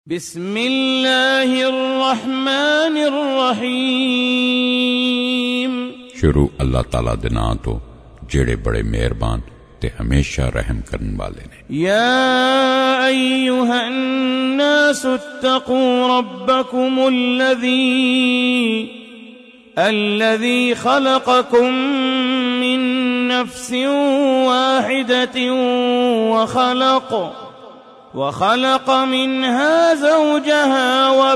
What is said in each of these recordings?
बिस्मिल्लाहिर्रहमानिर्रहीम। शुरू अल्लाह ताला दे नां तो जेड़े बड़े मेहरबान ते हमेशा रहम करने वाले ने। या अय्युहन नासु इत्तक़ू रब्बकुमुल्लज़ी खलक़कुम मिन नफ्सिन वाहिदतिन वखलक़ मिन्हा ज़ौजहा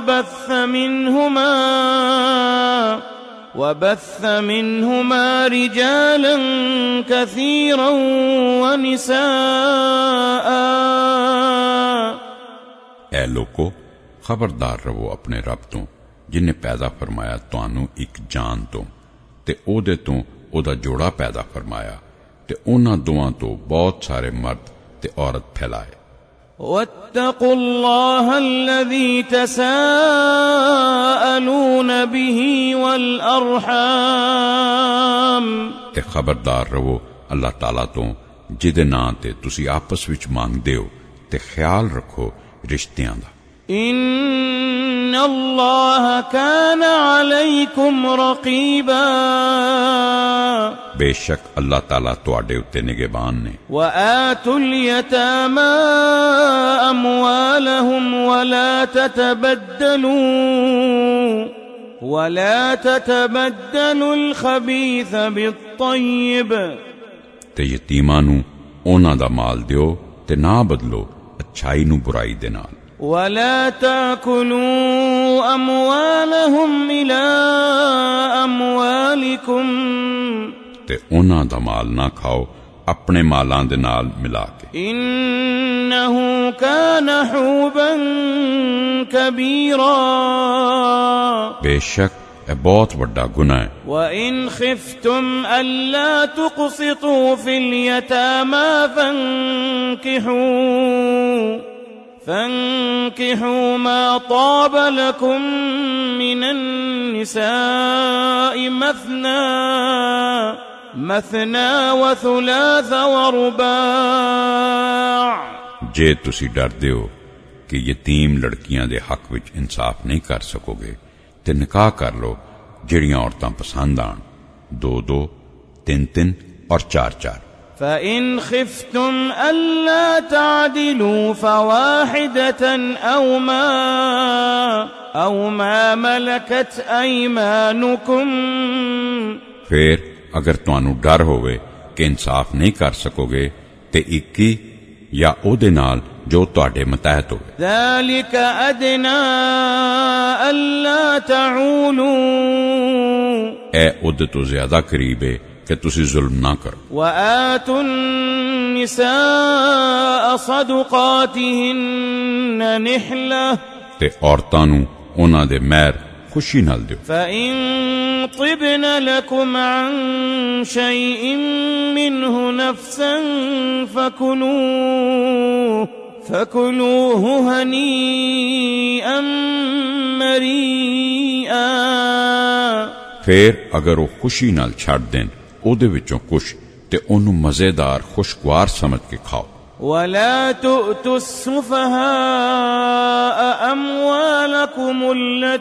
वबस्स मिन्हुमा रिजालन कसीरन वनिसाअ। ऐ लोको खबरदार रहो अपने रब तो जिन्हें पैदा फरमाया तुहानू एक जान तो ते ओदे तो ओदा जोड़ा पैदा फरमाया ते उन्हां दोवां तो बहुत सारे मर्द ते औरत फैलाए। वत्तक़ुल्लाह अल्लज़ी तसाअलून बिही वल अरहाम। ते खबरदार रहो अल्लाह ताला तो जिदे नां ते तुसी आपस विच मांगदे हो ते ख्याल रखो रिश्तियां दा। इन्नल्लाह कान अलैकुम रक़ीबा। बेशक अल्लाह ताला तुहाडे उत्ते निगहबान ने। व आतुल यतामा अमवालहुम वला ततबद्दलुल खबीथ बित्तय्यिब। ते यतीमां नू उन्हां दा माल दियो ते ना बदलो अच्छाई नू बुराई दे नाल। वला ताकुलू अमवालहुम इला अमवालिकुम। ते उन्हां दा माल ना खाओ अपने मालां दे नाल मिला के। इन्नहु कान हुबन कबीरा। बेशक यह बहुत बड़ा गुनाह है। व इन खिफ्तुम अल्ला तुक़सितू फिल यतामा फंकिहू मा ताब लकुम मिनन निसाइ मथना व थुलाथ व रुबा। जे तुसी डरदे हो कि यतीम लड़कियां दे हक विच इंसाफ नहीं कर सकोगे ते निकाह कर लो जिहड़ियां औरतां पसंद आन, 2-2, 3-3 और 4-4। فإن خفتم ألا تعدلوا فواحدة أو ما ملكت أيمانكم। फिर अगर तुहानू डर होवे कि इंसाफ नहीं कर सकोगे ते एक ही या ओदे नाल जो तुहाडे मतहत होवे। ذلك أدنى ألا تعولوا। ऐ ओदे तो ज्यादा करीब है कि तुसी जुल्म ना करो। وآتوا النساء صدقاتهن نحلة। ते औरतां नू उन्हां दे महर खुशी नाल दियो। فإن طبن لكم عن شيء منه نفسا فكلوه هنيئا مريئا। फिर अगर वो खुशी नाल छड़ देन ओदे विचों कुछ ते ओनू मजेदार खुशगवार समझ के खाओ। ولا تؤتوا السفهاء أموالكم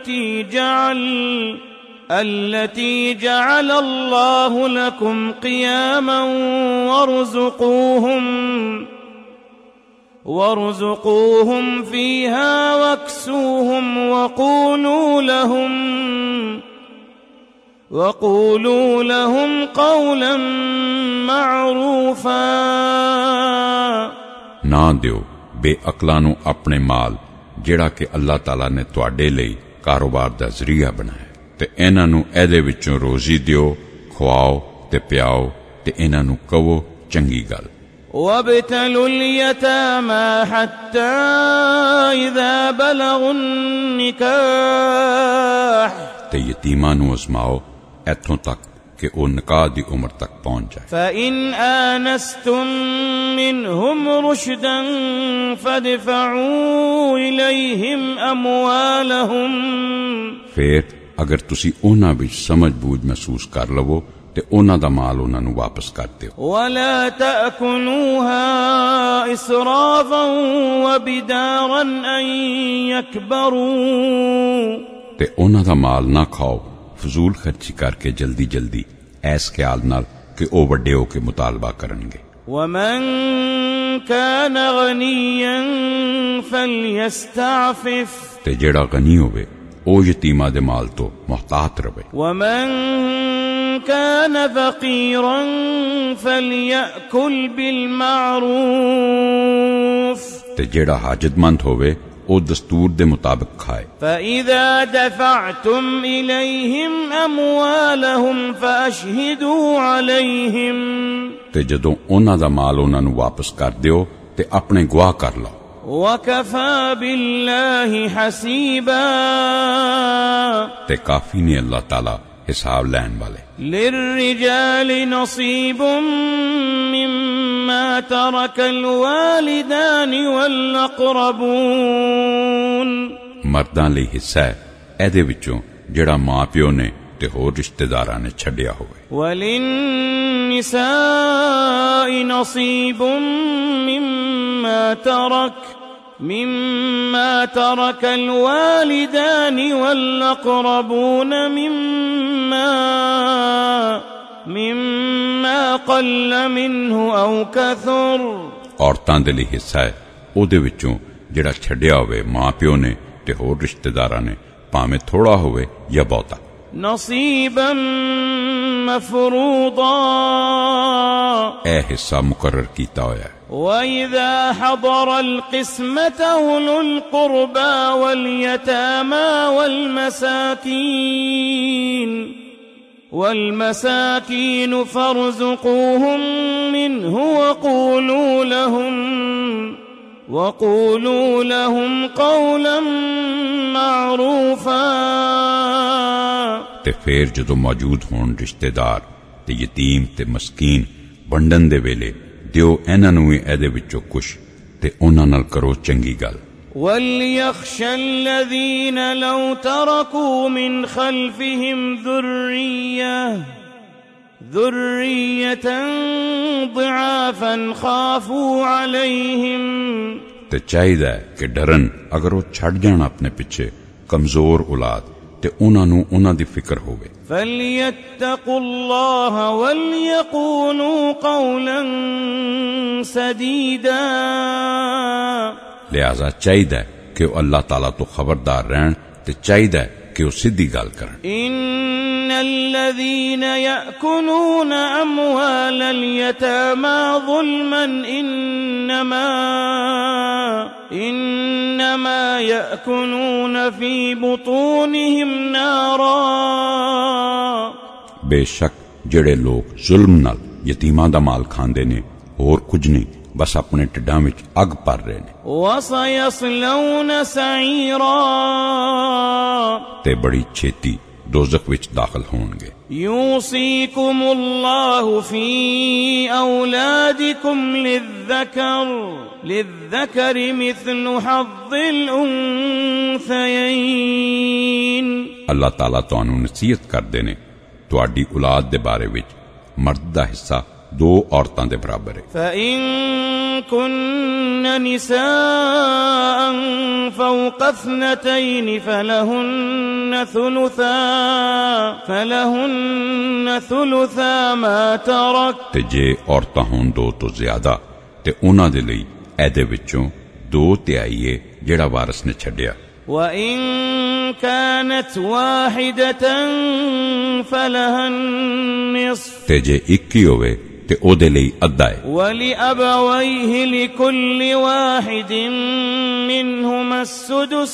التي جعل الله لكم قياما وارزقوهم فيها واكسوهم وقولوا لهم قولا معروفا। ना दियो बेअकलां नू अपने माल जेड़ा कि अल्लाह ताला ने तुहाडे लई कारोबार दा जरिया बनाया ते इन्हां नू एदे विचों रोजी दियो, खुआओ ते पियाओ ते इन्हां नू कहो चंगी गल। وابتلوا اليتامى حتى إذا بلغوا النكاح। ते यतीमां नू आजमाओ ऐथों तक कि वो निकाह दी उम्र तक पहुंच जाए। فإن آنستم منهم رشدا فادفعوا إليهم أموالهم। फिर अगर तुसी उन्हां विच समझ बूझ महसूस कर लवो ते उन्हां दा माल उन्हां नूं वापस कर दिओ। ولا تأكلوها إسرافا وبدارا أن يكبروا ते उन्हां दा माल ना खाओ फजूल खर्ची करके जल्दी जल्दी ऐस ख्याल नाल कि ओ वड्डे हो के मुतालबा करनगे। ومن كان غنيا فليستعفف ते जेड़ा गनी होवे ओ यतीमा दे माल तो मुहतात रवे। ومن كان فقيرا فليأكل بالمعروف ते जेड़ा हाजतमंद होवे ओ दस्तूर दे मुताबिक खाए। فإذا دفعتم إليهم أموالهم فأشهدوا عليهم ते जदों उन्हां दा माल उन्हां नूं वापस कर दिओ ते अपने गवाह कर लो। وكفى بالله حسيبا ते काफी ने अल्लाह ताला हिसाब लैन वाले। للرجال نصيب مما ترك الوالدان والأقربون मर्दां लई हिस्सा है एदे विचों जेड़ा मां प्यो ने ते होर रिश्तेदारां ने छड्डिया होवे। وللنساء نصيب مما ترك الوالدان والأقربون مما قل منه أو كثر औरतां दे लई हिस्सा है ओदे विचों जेड़ा छड्डिया होवे मां प्यो ने ते होर रिश्तेदारां ने भावें थोड़ा होवे या बहुता। نصيبا مفروضا ए हिस्सा मुकर्रर कीता होया है। وإذا حضر القسمة أولو القربى واليتامى والمساكين فارزقوهم منه وقولوا لهم قولا معروفا ते फिर जदों मौजूद होण रिश्तेदार ते यतीम ते मस्कीन वंडन दे वेले दिओ इन्हां नूं एदे विचों कुछ ते उन्हां नाल करो चंगी गल। وليخشى الذين لو تركوا من خلفهم ذرية ضعافا خافوا عليهم ते चाहिदा है कि डरन अगर वो छड़ जाण अपने पिछे कमजोर औलाद ते उन्हां नूं उन्हां दी फिक्र होवे। فليتقوا الله وليقولوا قولا سديدا लिहाजा चाहिदा है कि वो अल्लाह ताला तो खबरदार रहन ते चाहिदा है कि वो सीधी गल करन। إن الذين يأكلون أموال اليتامى ظلما إنما يأكلون في بطونهم نارا बेशक जेड़े लोग जुल्म नाल यतीमां दा माल खांदे ने होर कुछ नहीं बस अपने टिड्डां विच अग भर रहे ने। وسيصلون سعيرا ते बड़ी छेती दोज़ख विच दाखिल होंगे। يوصيكم الله في أولادكم للذكر مثل حظ الأنثيين अल्लाह ताला तुहानू नसीहत करदे ने तुहाडी औलाद दे बारे विच मर्द दा हिस्सा दो औरतां दे बराबर है। فإن كن نساء فوق اثنتين فلهن ثلثا ما ترك ते जे औरतां होन दो तो ज्यादा ते उन्हां दे लई ऐदे विचों 2/3 जेड़ा वारिस ने छड्डिया। وإن كانت واحدة فلها النصف ते जे इक ही होवे ते ओदे लई अद्धा है। ولأبويه لكل واحد منهما السدس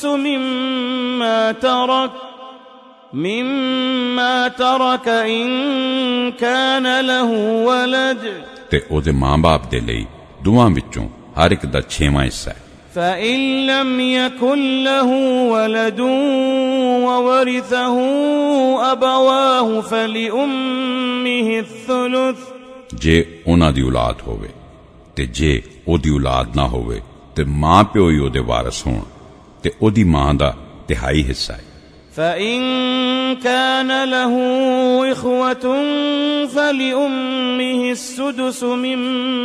مما ترك إن كان له ولد ते ओदे मां बाप दे लई दुआं विचों हर एक दा 6वां हिस्सा है। فإن لم يكن له ولد وورثه أبواه فلأمه الثلث जे उन्हां दी औलाद होवे ते जे ओदी औलाद ना होवे ते मां प्यो ही ओदे वारिस होण ते ओदी मां दा 1/3 हिस्सा है। فإن كان له إخوة فلأمه السدس من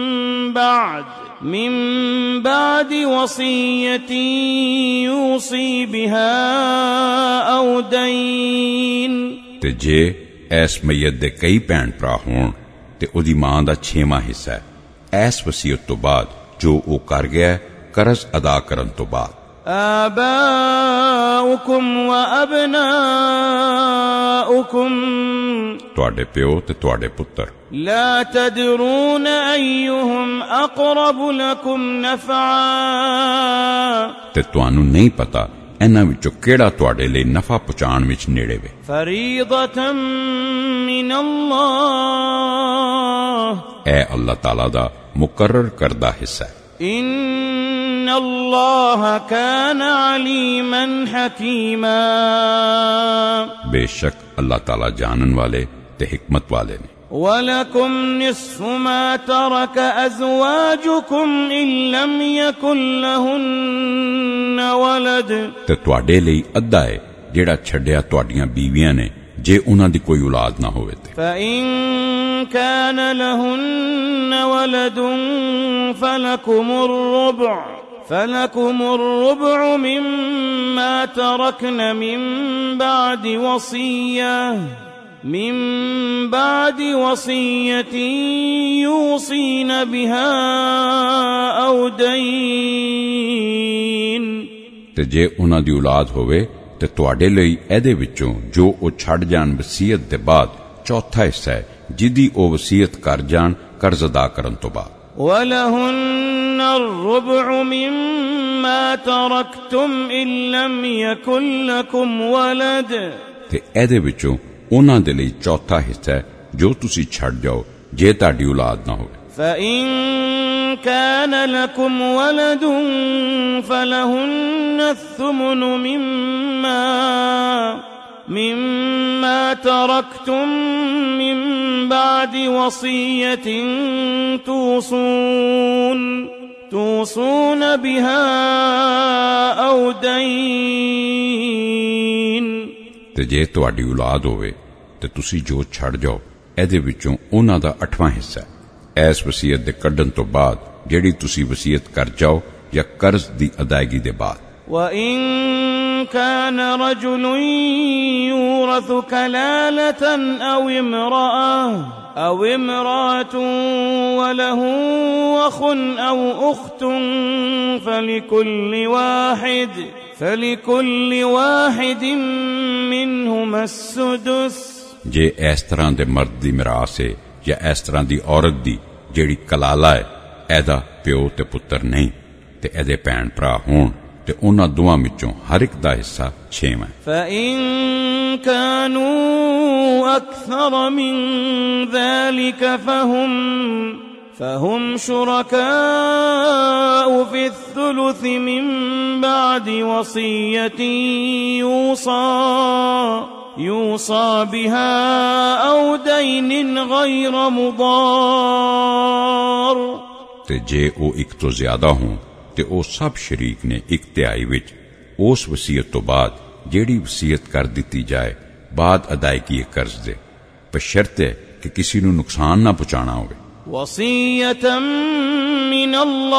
بعد وصية يوصي بها أو دين تے جے ایس میت دے کئی ਭੈਣ ਭਰਾ ਹੋਣ ਤੇ ਉਹਦੀ ਮਾਂ ਦਾ 6ਵਾਂ ਹਿੱਸਾ ਹੈ ਐਸ ਵਸੀਅਤ ਤੋਂ ਬਾਅਦ ਜੋ ਉਹ ਕਰ ਗਿਆ ਕਰਜ਼ ਅਦਾ ਕਰਨ ਤੋਂ ਬਾਅਦ। آباؤكم وأبناؤكم ਤੁਹਾਡੇ ਪਿਓ ਤੇ ਤੁਹਾਡੇ ਪੁੱਤਰ لا تدرون أيهم أقرب لكم نفعا ਤੇ ਤੁਹਾਨੂੰ ਨਹੀਂ ਪਤਾ ਇਹਨਾਂ ਵਿੱਚੋਂ ਕਿਹੜਾ ਤੁਹਾਡੇ ਲਈ ਨਫਾ ਪਹੁੰਚਾਉਣ ਵਿੱਚ ਨੇੜੇ ਵੇ। فريضة من الله ਇਹ ਅੱਲਾਹ ਤਾਲਾ ਦਾ ਮੁਕਰਰ ਕਰਦਾ ਹਿੱਸਾ ਹੈ। إن الله كان عليما حكيما बेशक अल्लाह ताला जानन वाले ते हिकमत वाले ने। ولكم نصف ما ترك أزواجكم إن لم يكن لهن ولد ते तुहाडे लई अद्धा है जेड़ा छड्डिया तुहाडियां बीवियां ने जे उन्हां दी कोई औलाद ना होवे ते। فإن كان لهن ولد فلكم الربع مما تركن من بعد وصية يوصين بها أو دين ते जे उन्हां दी औलाद होवे ते तुहाडे लई एदे विचों जो ओ छड़ जान वसीयत दे बाद चौथा हिस्सा है जिदी ओ वसीयत कर जान कर्ज अदा करन तो बाद। ولهن الربع مما تركتم إن لم يكن لكم ولد ते एदे विचों उन्हां दे लई चौथा हिस्सा है जो तुसी छड़ जाओ जे तुहाडी औलाद ना होवे। فإن كان لكم ولد فلهن الثمن مما تركتم من بعد وصية توصون بها أو دين ते जे तुहाडी औलाद होवे ते तुसी जो छड़ जाओ एदे विचों उन्हां दा 8वां हिस्सा है ऐस वसीयत दे कड्डण तो बाद जेड़ी तुसी वसीयत कर जाओ या कर्ज दी अदायगी दे बाद। وإن كان رجل يورث كلالة أو امرأة وله أخ أو أخت فلكل واحد منهما السدس जे इस तरह दे मर्द दी मिरास है या इस तरह दी औरत दी जेड़ी कलाला है एदा प्यो ते पुत्र नहीं ते एदे भैन भरा होण ते उन्हां दोवां विचों हर एक दा हिस्सा 6वां है। فإن كانوا أكثر من ذلك فهم شركاء في الثلث من بعد وصية يوصى بها أو دين غير مضار ते जे ओ एक तो ज्यादा हों ते ओ सब शरीक ने 1/3 विच उस वसीयत तो बाद जेड़ी वसीयत कर दी जाए बाद अदायगी कर्ज दे बशर्ते कि किसी नूं नुकसान ना पहुंचाना होवे। वसीयत मिन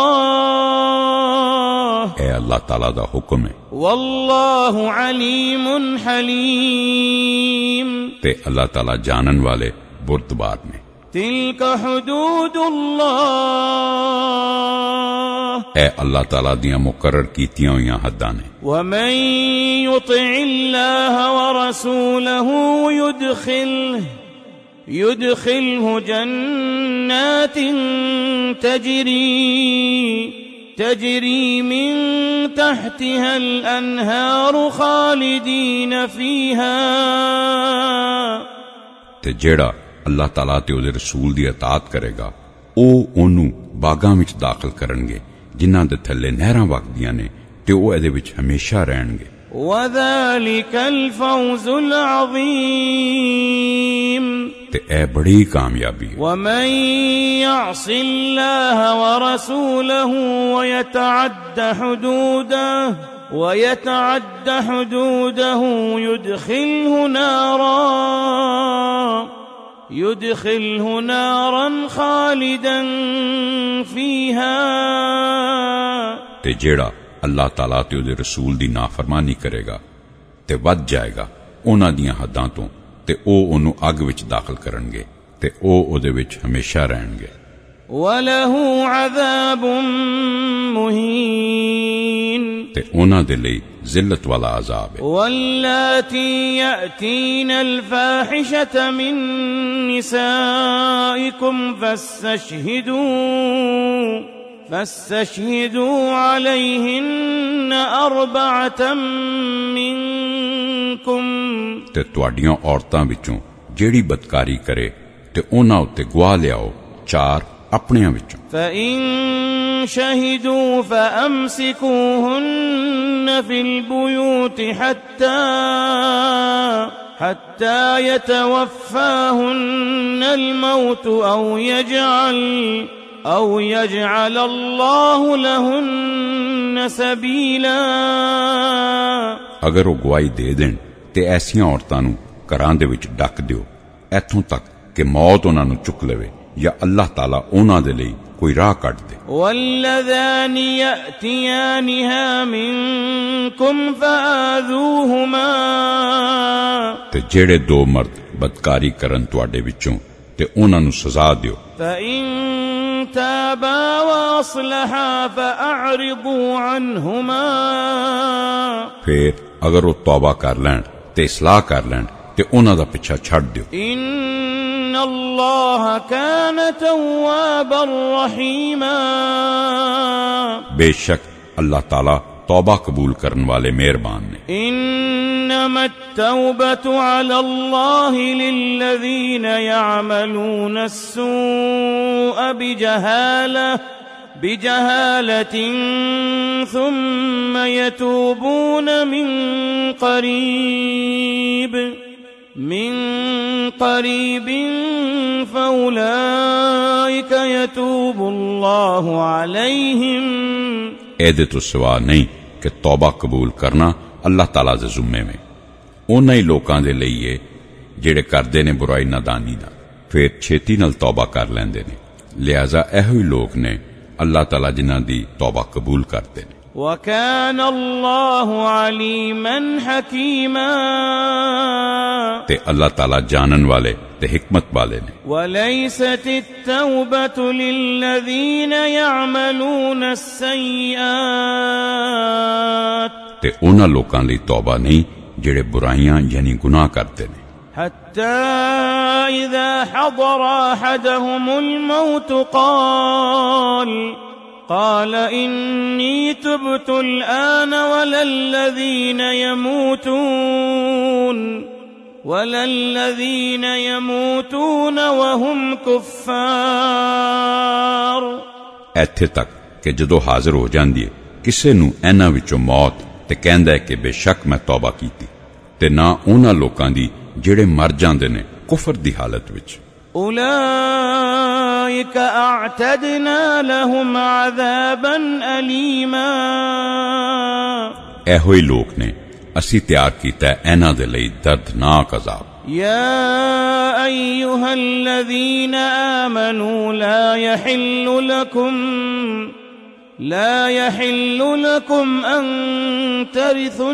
अल्लाह ए अल्लाह ताला दा हुक्म है। वल्लाहु अलीमुन हलीम ते अल्लाह ताला जानन वाले बुर्दबार ने। तिल्क हुदूदुल्लाह ए अल्लाह ताला दियां मुकर्रर कीतियां हुईयां हद्दां ने। वमन युतिइल्लाह व रसूलहु युदखिलहु जन्नातिन तजरी मिन तहतिहा अल-अनहार खालिदीन फीहा ते जेड़ा अल्लाह ताला ते उहदे रसूल दी अतात करेगा ओ ओनू बागां विच दाखिल करनगे जिन्हां दे थल्ले नहरां वगदियां ने ते ओ इहदे विच हमेशा रहणगे। वज़ालिकल फौज़ुल अज़ीम ते ए बड़ी कामयाबी है। वमन यअसिल्लाह व रसूलहु व यतअद्द हुदूदहु ويتعد حدوده يدخله نارا خالدا فيها ते जेड़ा अल्लाह ताला ते उहदे रसूल दी नाफरमानी करेगा ते वध जाएगा उन्हां दियां हद्दां तो ते ओ ओनू अग विच दाखिल करनगे ते ओ ओदे विच हमेशा रहणगे। وله عذاب مهين ते उन्हां दे लई जिल्लत वाला अजाब है। واللاتي يأتين الفاحشة من نسائكم فاستشهدوا عليهن 4 منكم ते तुहाडियां औरतां विचों जेड़ी बदकारी करे ते उन्हां उत्ते गवाह लियाओ 4 अपनियां विचों। فإن شهدوا فأمسكوهن في البيوت حتى يتوفاهن الموت أو يجعل الله لهن سبيلا। अगर वो गवाही दे देन ते ऐसियां औरतां नूं घरां दे विच डक दिओ ऐथों तक कि मौत उन्हां नूं चुक लवे या अल्लाह ताला उन्हां दे लई कोई राह कढ दे। واللذان يأتيانها منكم فآذوهما ते जेड़े 2 मर्द बदकारी करन तुहाडे विचों ते उन्हां नूं सजा दिओ। فإن تابا وأصلحا فأعرضوا عنهما फिर अगर वो तौबा कर लैन ते इस्लाह कर लैन ते उन्हां दा पिछा छड्ड दिओ। إن الله كان توابا رحيما बेशक अल्लाह ताला तौबा कबूल करने वाले मेहरबान ने। إنما التوبة على الله للذين يعملون السوء بجهالة ثم يتوبون من قريب فأولئك يتوب الله عليهم। एदे तो सिवा नहीं कि तौबा कबूल करना अल्लाह ताला दे जुम्मे में उन्हां ही लोकां दे लई है जेड़े करदे ने बुराई नादानी दा फिर छेती नाल तौबा कर लैंदे ने। लिहाजा एहो ही लोग ने अल्लाह ताला जिन्हां दी तौबा कबूल करदे ने। وكان الله عليما حكيما ते अल्लाह ताला जानन वाले ते हिकमत वाले ने। وليست التوبة للذين يعملون السيئات ते उन्हां लोकां लई तौबा नहीं जेड़े बुराइयां यानी गुनाह करदे ने। حتى إذا حضر أحدهم الموت قال إني تبت الآن ولا الذين يموتون وهم كفار। ਇੱਥੇ ਤੱਕ ਕਿ ਜਦੋਂ ਹਾਜ਼ਰ ਹੋ ਜਾਂਦੀ ਹੈ ਕਿਸੇ ਨੂੰ ਇਹਨਾਂ ਵਿੱਚੋਂ ਮੌਤ ਤੇ ਕਹਿੰਦਾ ਹੈ ਕਿ ਬੇਸ਼ੱਕ ਮੈਂ ਤੌਬਾ ਕੀਤੀ ਤੇ ਨਾ ਉਹਨਾਂ ਲੋਕਾਂ ਦੀ ਜਿਹੜੇ ਮਰ ਜਾਂਦੇ ਨੇ ਕੁਫਰ ਦੀ ਹਾਲਤ ਵਿੱਚ। أولئك أعتدنا لهم عذابا أليما ਇਹੋ ਹੀ ਲੋਕ ਨੇ ਅਸੀਂ ਤਿਆਰ ਕੀਤਾ ਇਹਨਾਂ ਦੇ ਲਈ ਦਰਦਨਾਕ ਅਜ਼ਾਬ। يا أيها الذين آمنوا لا يحل لكم أن ترثوا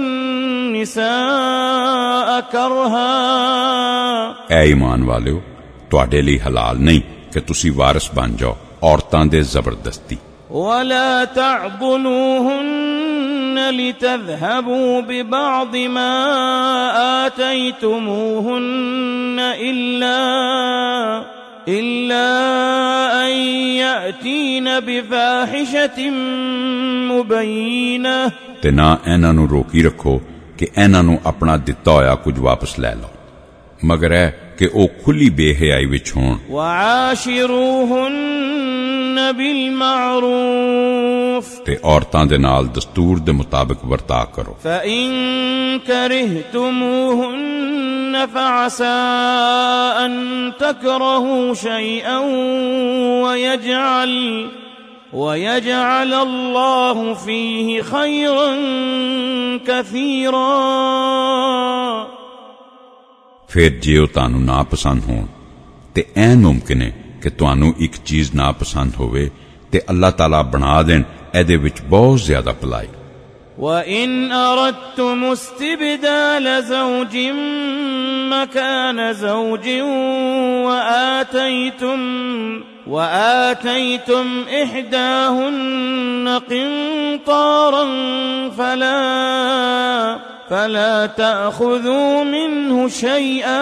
النساء كرها ऐ ईमान वालियो तुहाडे ਲਈ हलाल नहीं कि तुसी वारिस बन जाओ औरतां दे जबरदस्ती। ولا تعضلوهن لتذهبوا ببعض ما آتيتموهن إلا أن يأتين بفاحشة مبينة ते ना इन्हां नूं रोकी रखो कि इन्हां नूं अपना दिता होया कुछ वापस ले लो मगर है कि ओ खुली बेहयाई विच होण। وعاشروهن بالمعروف ते औरतां दे नाल दस्तूर दे मुताबिक वर्ता करो। فإن كرهتموهن فعسى أن تكرهوا شيئا ويجعل الله فيه خيرا كثيرا फिर जे ਉਹ ਤੁਹਾਨੂੰ ਨਾ ਪਸੰਦ ਹੋਣ ਤੇ ਐ ਮੁਮਕਿਨ ਹੈ ਕਿ ਤੁਹਾਨੂੰ ਇੱਕ ਚੀਜ਼ ਨਾ ਪਸੰਦ ਹੋਵੇ ਤੇ ਅੱਲਾਹ ਤਾਲਾ ਬਣਾ ਦੇਣ ਇਹਦੇ ਵਿੱਚ ਬਹੁਤ ਜ਼ਿਆਦਾ ਭਲਾਈ وَإِنْ أَرَدْتُمُ اسْتِبْدَالَ زَوْجٍ مَكَانَ زَوْجٍ وآتيتم إحداهن قنطارا فلا تأخذوا منه شيئا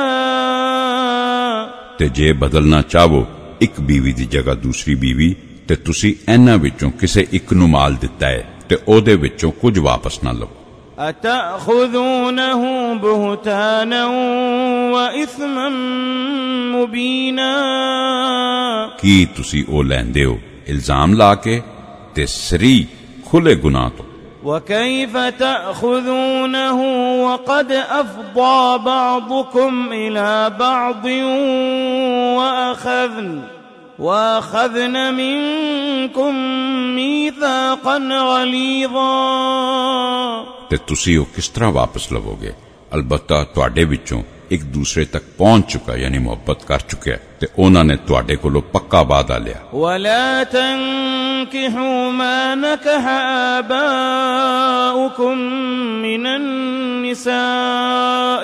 ਤੇ ਜੇ ਬਦਲਣਾ ਚਾਹੋ ਇੱਕ ਬੀਵੀ ਦੀ ਜਗ੍ਹਾ ਦੂਸਰੀ ਬੀਵੀ ਤੇ ਤੁਸੀਂ ਇਹਨਾਂ ਵਿੱਚੋਂ ਕਿਸੇ ਇੱਕ ਨੂੰ ਮਾਲ ਦਿੱਤਾ ਹੈ ਤੇ ਉਹਦੇ ਵਿੱਚੋਂ ਕੁਝ ਵਾਪਸ ਨਾ ਲਵੋ أتأخذونه بهتانا وإثما مبينا ਕੀ ਤੁਸੀਂ ਉਹ ਲੈਂਦੇ ਹੋ ਇਲਜ਼ਾਮ ਲਾ ਕੇ ਤੇ ਸਰੀ ਖੁੱਲੇ ਗੁਨਾਹ ਤੋਂ وكيف تأخذونه وقد أفضى بعضكم إلى بعض وأخذن منكم ميثاقا غليظا ਤੇ ਤੁਸੀਂ ਉਹ ਕਿਸ ਤਰ੍ਹਾਂ ਵਾਪਸ ਲਵੋਗੇ ਅਲਬੱਤਾ ਤੁਹਾਡੇ ਵਿੱਚੋਂ ਇੱਕ ਦੂਸਰੇ ਤੱਕ ਪਹੁੰਚ ਚੁੱਕਾ ਯਾਨੀ ਮੁਹੱਬਤ ਕਰ ਚੁੱਕਿਆ ਤੇ ਉਹਨਾਂ ਨੇ ਤੁਹਾਡੇ ਕੋਲੋਂ ਪੱਕਾ ਵਾਅਦਾ ਲਿਆ ولا تنكحوا ما نكح آباؤكم من النساء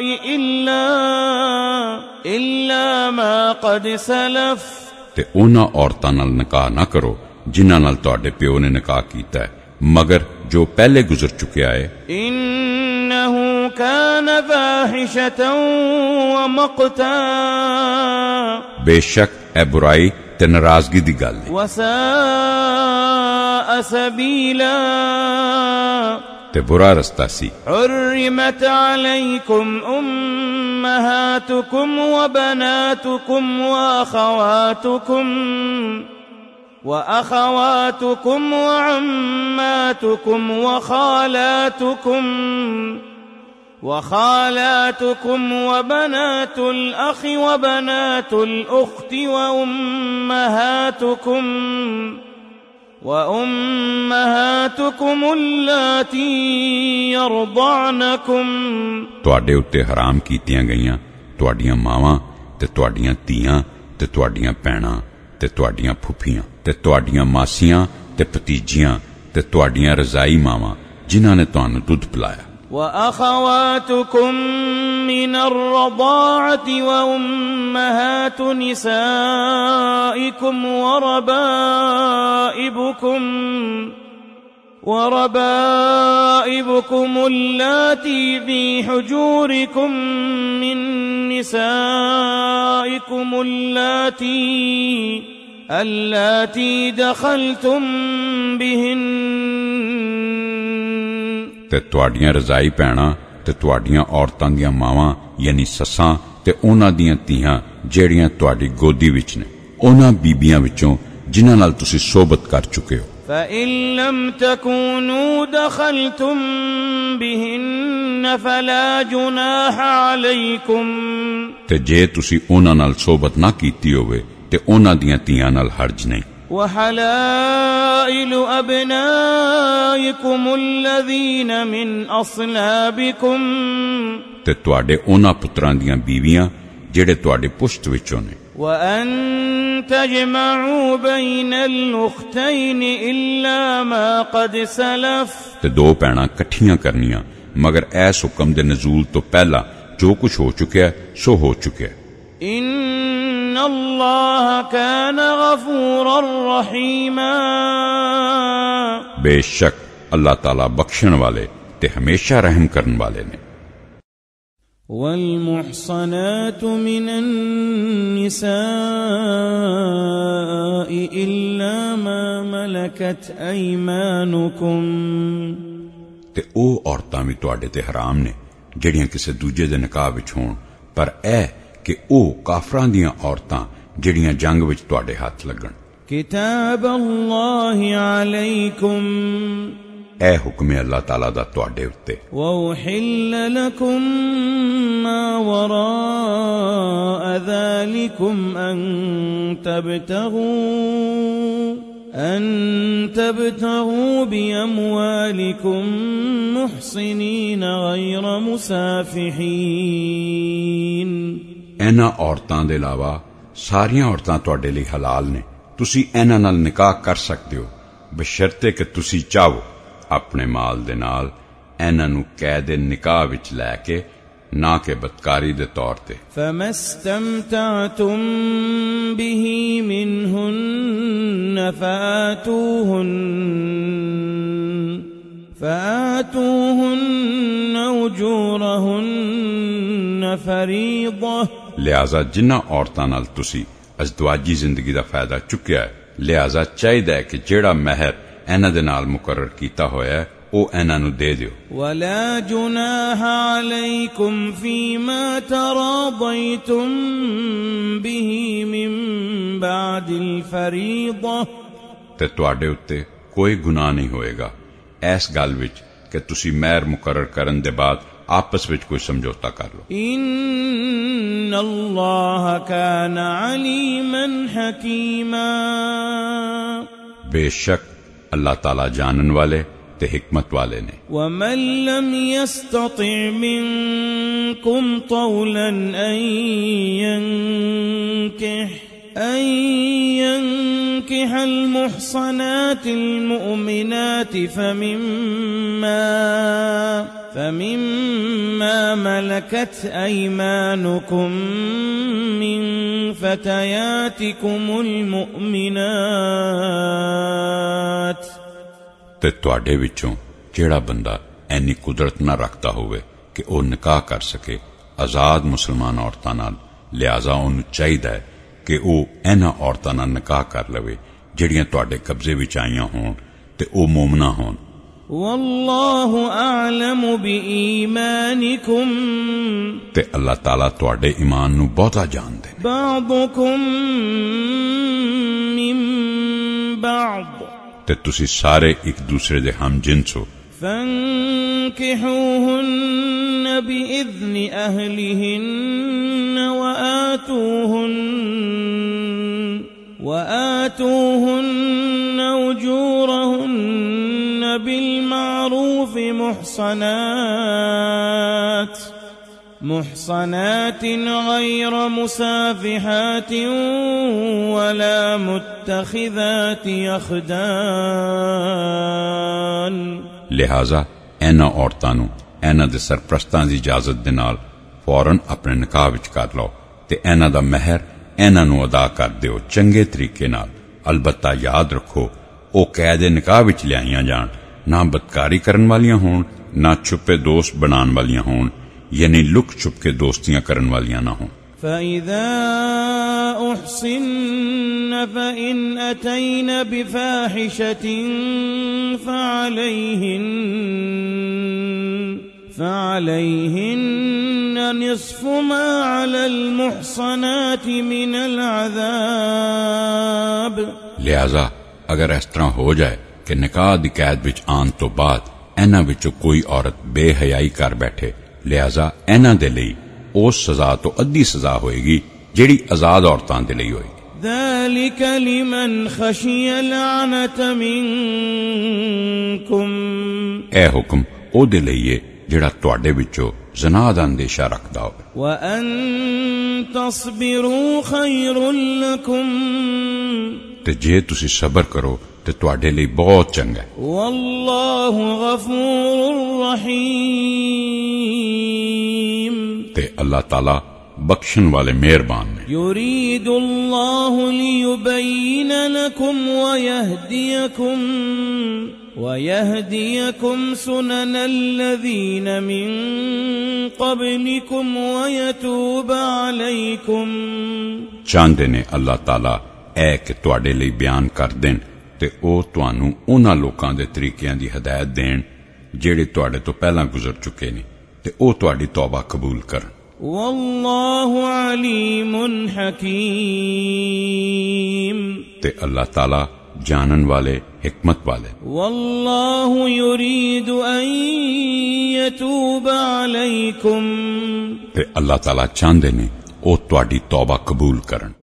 إلا ما قد سلف ਤੇ ਉਹਨਾਂ ਔਰਤਾਂ ਨਾਲ ਨਿਕਾਹ ਨਾ ਕਰੋ ਜਿਨ੍ਹਾਂ ਨਾਲ ਤੁਹਾਡੇ ਪਿਓ ਨੇ ਨਿਕਾਹ ਕੀਤਾ ਹੈ ਮਗਰ ਜੋ ਪਹਿਲੇ ਗੁਜ਼ਰ ਚੁੱਕਿਆ ਹੈ إنه كان فاحشة ومقتا ਬੇਸ਼ੱਕ ਇਹ ਬੁਰਾਈ ਤੇ ਨਾਰਾਜ਼ਗੀ ਦੀ ਗੱਲ ਹੈ وساء سبيلا ਤੇ بُرا رستہ سی حرمت عليكم أمهاتكم وبناتكم وأخواتكم وعماتكم وخالاتكم وبنات الأخ وبنات الأخت وأمهاتكم اللاتي يرضعنكم ਤੁਹਾਡੇ ਉੱਤੇ ਹਰਾਮ ਕੀਤੀਆਂ ਗਈਆਂ ਤੁਹਾਡੀਆਂ ਮਾਵਾਂ ਤੇ ਤੁਹਾਡੀਆਂ ਧੀਆਂ ਤੇ ਤੁਹਾਡੀਆਂ ਭੈਣਾਂ ਤੇ ਤੁਹਾਡੀਆਂ ਫੁੱਫੀਆਂ ਤੇ ਤੁਹਾਡੀਆਂ ਮਾਸੀਆਂ ਤੇ ਭਤੀਜੀਆਂ ਤੇ ਤੁਹਾਡੀਆਂ ਰਜ਼ਾਈ ਮਾਵਾਂ ਜਿਨ੍ਹਾਂ ਨੇ ਤੁਹਾਨੂੰ ਦੁੱਧ ਪਿਲਾਇਆ وأخواتكم من الرضاعة وأمهات نسائكم وربائبكم اللاتي في حجوركم من نسائكم اللاتي دخلتم بهن ਤੇ ਤੁਹਾਡੀਆਂ ਰਜ਼ਾਈ ਭੈਣਾਂ ਤੇ ਤੁਹਾਡੀਆਂ ਔਰਤਾਂ ਦੀਆਂ ਮਾਵਾਂ ਯਾਨੀ ਸੱਸਾਂ ਤੇ ਉਹਨਾਂ ਦੀਆਂ ਧੀਆਂ ਜਿਹੜੀਆਂ ਤੁਹਾਡੀ ਗੋਦੀ ਵਿੱਚ ਨੇ ਉਹਨਾਂ ਬੀਬੀਆਂ ਵਿੱਚੋਂ ਜਿਨ੍ਹਾਂ ਨਾਲ ਤੁਸੀਂ ਸੋਬਤ ਕਰ ਚੁੱਕੇ ਹੋ فإن لم تكونوا دخلتم بهن فلا جناح عليكم ਤੇ ਜੇ ਤੁਸੀਂ ਉਹਨਾਂ ਨਾਲ ਸੋਬਤ ਨਾ ਕੀਤੀ ਹੋਵੇ ਤੇ ਉਹਨਾਂ ਦੀਆਂ ਧੀਆਂ ਨਾਲ ਹਰਜ ਨਹੀਂ وحلائل أبنائكم الذين من أصلابكم ਤੇ ਤੁਹਾਡੇ ਉਹਨਾਂ ਪੁੱਤਰਾਂ ਦੀਆਂ ਬੀਵੀਆਂ ਜਿਹੜੇ ਤੁਹਾਡੇ ਪੁਸ਼ਤ ਵਿੱਚੋਂ ਨੇ وأن تجمعوا بين الأختين إلا ما قد سلف ਤੇ ਦੋ ਭੈਣਾਂ ਇਕੱਠੀਆਂ ਕਰਨੀਆਂ ਮਗਰ ਐਸ ਹੁਕਮ ਦੇ ਨਜ਼ੂਲ ਤੋਂ ਪਹਿਲਾਂ ਜੋ ਕੁਝ ਹੋ ਚੁੱਕਿਆ ਸੋ ਹੋ ਚੁੱਕਿਆ إن الله كان غفورا رحيما बेशक अल्लाह ताला बख्शण वाले ते हमेशा रहम करने वाले ने والمحصنات من النساء إلا ما ملكت أيمانكم ते ओ औरतां भी तुहाडे ते हराम ने ਜਿਹੜੀਆਂ ਕਿਸੇ ਦੂਜੇ ਦੇ ਨਿਕਾਹ ਵਿੱਚ ਹੋਣ ਪਰ ਇਹ ਕਿ ਉਹ ਕਾਫਰਾਂ ਦੀਆਂ ਔਰਤਾਂ ਜਿਹੜੀਆਂ ਜੰਗ ਵਿੱਚ ਤੁਹਾਡੇ ਹੱਥ ਲੱਗਣ كتاب الله عليكم ਇਹ ਹੁਕਮ ਹੈ ਅੱਲਾਹ ਤਾਲਾ ਦਾ ਤੁਹਾਡੇ ਉੱਤੇ وأحل لكم ما وراء ذلكم أن تبتغوا أن تبتغوا بأموالكم محصنين غير مسافحين। ਇਹਨਾਂ ਔਰਤਾਂ ਦੇ ਇਲਾਵਾ ਸਾਰੀਆਂ ਔਰਤਾਂ ਤੁਹਾਡੇ ਲਈ ਹਲਾਲ ਨੇ। ਤੁਸੀਂ ਇਹਨਾਂ ਨਾਲ ਨਿਕਾਹ ਕਰ ਸਕਦੇ ਹੋ ਬਸ਼ਰਤੇ ਕਿ ਤੁਸੀਂ ਚਾਹੋ। ਆਪਣੇ ਮਾਲ ਦੇ ਨਾਲ ਇਹਨਾਂ ਨੂੰ ਕੈਦ ਨਿਕਾਹ ਵਿੱਚ ਲੈ ਕੇ, ਨਾ ਕਿ ਬਦਕਾਰੀ ਦੇ ਤੌਰ ਤੇ। فَمَا اسْتَمْتَعْتُمْ بِهِ مِنْهُنَّ فَآتُوهُنَّ أُجُورَهُنَّ فَرِيضَةً। ਲਿਹਾਜ਼ਾ ਜਿਨ੍ਹਾਂ ਔਰਤਾਂ ਨਾਲ ਤੁਸੀਂ ਅਜ਼ਦਵਾਜੀ ਜ਼ਿੰਦਗੀ ਦਾ ਫਾਇਦਾ ਚੁੱਕਿਆ ਹੈ, ਲਿਹਾਜ਼ਾ ਚਾਹੀਦਾ ਹੈ ਕਿ ਜਿਹੜਾ ਮਹਿਰ ਇਹਨਾਂ ਦੇ ਨਾਲ ਮੁਕਰਰ ਕੀਤਾ ਹੋਇਆ ਹੈ ਉਹ ਇਹਨਾਂ ਨੂੰ ਦੇ ਦਿਓ। وَلَا جُنَاحَ عَلَيْكُمْ فِيمَا تَرَاضَيْتُمْ بِهِ مِنْ بَعْدِ الْفَرِيضَةِ। ਤੇ ਤੁਹਾਡੇ ਉੱਤੇ ਕੋਈ ਗੁਨਾਹ ਨਹੀਂ ਹੋਏਗਾ ਇਸ ਗੱਲ ਵਿੱਚ ਕਿ ਤੁਸੀਂ ਮਹਿਰ ਮੁਕਰਰ ਕਰਨ ਦੇ ਬਾਅਦ ਆਪਸ ਵਿੱਚ ਕੋਈ ਸਮਝੌਤਾ ਕਰ ਲਓ। إِنَّ اللَّهَ كَانَ عَلِيمًا حَكِيمًا। बेशक अल्लाह ताला जानन वाले ते हिकमत वाले ने। وَمَنْ لَمْ يَسْتَطِعْ مِنْكُمْ طَوْلًا أَنْ ينكح المحصنات المؤمنات فمما ملكت أيمانكم من فتياتكم المؤمنات। ਤੇ ਤੁਹਾਡੇ ਵਿੱਚੋਂ ਜਿਹੜਾ ਬੰਦਾ ਐਨੀ ਕੁਦਰਤ ਨਾ ਰੱਖਦਾ ਹੋਵੇ ਕਿ ਉਹ ਨਿਕਾਹ ਕਰ ਸਕੇ ਆਜ਼ਾਦ ਮੁਸਲਮਾਨ ਔਰਤਾਂ ਨਾਲ, ਲਿਹਾਜ਼ਾ ਉਹਨੂੰ ਚਾਹੀਦਾ ਹੈ ਕਿ ਉਹ ਇਹਨਾਂ ਔਰਤਾਂ ਨਾਲ ਨਿਕਾਹ ਕਰ ਲਵੇ ਜਿਹੜੀਆਂ ਤੁਹਾਡੇ ਕਬਜ਼ੇ ਵਿੱਚ ਆਈਆਂ ਹੋਣ ਤੇ ਉਹ ਮੂਮਨਾ ਹੋਣ। والله أعلم بإيمانكم। ਤੇ ਅੱਲਾਹ ਤਾਲਾ ਤੁਹਾਡੇ ਈਮਾਨ ਨੂੰ ਬਹੁਤਾ ਜਾਣਦੇ ਨੇ। بعضكم من بعض। ਤੇ ਤੁਸੀਂ ਸਾਰੇ ਇੱਕ ਦੂਸਰੇ ਦੇ ਹਮਜਿਨਸ ਹੋ। فانكحوهن بإذن أهلهن وآتوهن أجورهن بالمعروف محصنات غير مسافحات ولا متخذات أخدان۔ ਲਿਹਾਜ਼ਾ ਇਹਨਾਂ ਔਰਤਾਂ ਨੂੰ ਇਹਨਾਂ ਦੇ ਸਰਪ੍ਰਸਤਾਂ ਦੀ ਇਜਾਜ਼ਤ ਦੇ ਨਾਲ ਫੌਰਨ ਆਪਣੇ ਨਿਕਾਹ ਵਿੱਚ ਕਰ ਲਓ ਤੇ ਇਹਨਾਂ ਦਾ ਮਹਿਰ ਇਹਨਾਂ ਨੂੰ ਅਦਾ ਕਰ ਦਿਓ ਚੰਗੇ ਤਰੀਕੇ ਨਾਲ। ਅਲਬੱਤਾ ਯਾਦ ਰੱਖੋ ਉਹ ਕੈਦ ਨਿਕਾਹ ਵਿੱਚ ਲਿਆਈਆਂ ਜਾਣ, ਨਾ ਬਦਕਾਰੀ ਕਰਨ ਵਾਲੀਆਂ ਹੋਣ, ਨਾ ਛੁਪੇ ਦੋਸਤ ਬਣਾਉਣ ਵਾਲੀਆਂ ਹੋਣ, ਯਾਨੀ ਲੁਕ ਛੁਪ ਕੇ ਦੋਸਤੀਆਂ ਕਰਨ ਵਾਲੀਆਂ ਨਾ ਹੋਣ। فإذا أحصن فإن أتين بفاحشة فعليهن نصف ما على المحصنات من العذاب۔ ਲਿਹਾਜ਼ਾ ਅਗਰ ਇਸ ਤਰ੍ਹਾਂ ਹੋ ਜਾਏ ਕਿ ਨਿਕਾਹ ਦੀ ਕੈਦ ਵਿੱਚ ਆਉਣ ਤੋਂ ਬਾਅਦ ਇਹਨਾਂ ਵਿੱਚੋਂ ਕੋਈ ਔਰਤ ਬੇਹਯਾਈ ਕਰ ਬੈਠੇ, ਲਿਹਾਜ਼ਾ ਇਹਨਾਂ ਦੇ ਲਈ ਉਸ ਸਜ਼ਾ ਤੋਂ ਅੱਧੀ ਸਜ਼ਾ ਹੋਏਗੀ ਜਿਹੜੀ ਆਜ਼ਾਦ ਔਰਤਾਂ ਦੇ ਲਈ ਹੋਏਗੀ। ذلك لمن خشي العنة منكم۔ ਇਹ ਹੁਕਮ ਉਹਦੇ ਲਈ ਹੈ ਜਿਹੜਾ ਤੁਹਾਡੇ ਵਿੱਚੋਂ ਜ਼ਨਾ ਦਾ ਅੰਦੇਸ਼ਾ ਰੱਖਦਾ ਹੋਵੇ। وأن تصبروا خير لكم۔ ਤੇ ਜੇ ਤੁਸੀਂ ਸਬਰ ਕਰੋ ਤੇ ਤੁਹਾਡੇ ਲਈ ਬਹੁਤ ਚੰਗਾ ਹੈ। والله غفور رحيم۔ ਤੇ ਅੱਲਾਹ ਤਾਲਾ بخشن والے مہربان نے۔ يريد الله ليبين لكم ويهديكم سنن الذين من قبلكم ويتوب عليكم۔ چاہندے نے اللہ تعالی اے کہ تواڈے لئی بیان کر دین تے او تانوں انہاں لوکاں دے طریقیاں دی ہدایت دین جڑے تواڈے تو پہلاں گزر چکے نے تے او تواڈی توبہ قبول کرن۔ واللہ علیم حکیم۔ تے اللہ تعالی جانن والے حکمت والے۔ واللہ یرید ان یتوب علیکم۔ تے اللہ تعالی چاہندے نے او تواڈی توبہ قبول کرن۔